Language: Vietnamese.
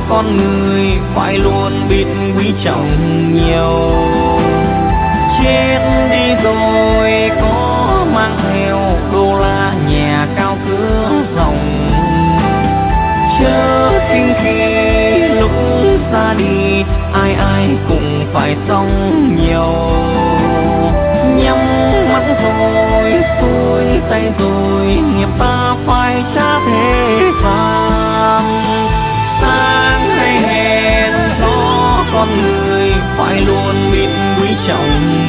con người phải luôn biết quý trọng nhiều. Chết đi rồi có mang theo đô la nhà cao cửa rộng, chớ sinh khi lúc ra đi ai ai cũng phải sống nhiều. Nhắm mắt rồi xuôi tay rồi nghiệp ta phải trả thế gian. Sáng hay hẹn gió con người phải luôn biết quý trọng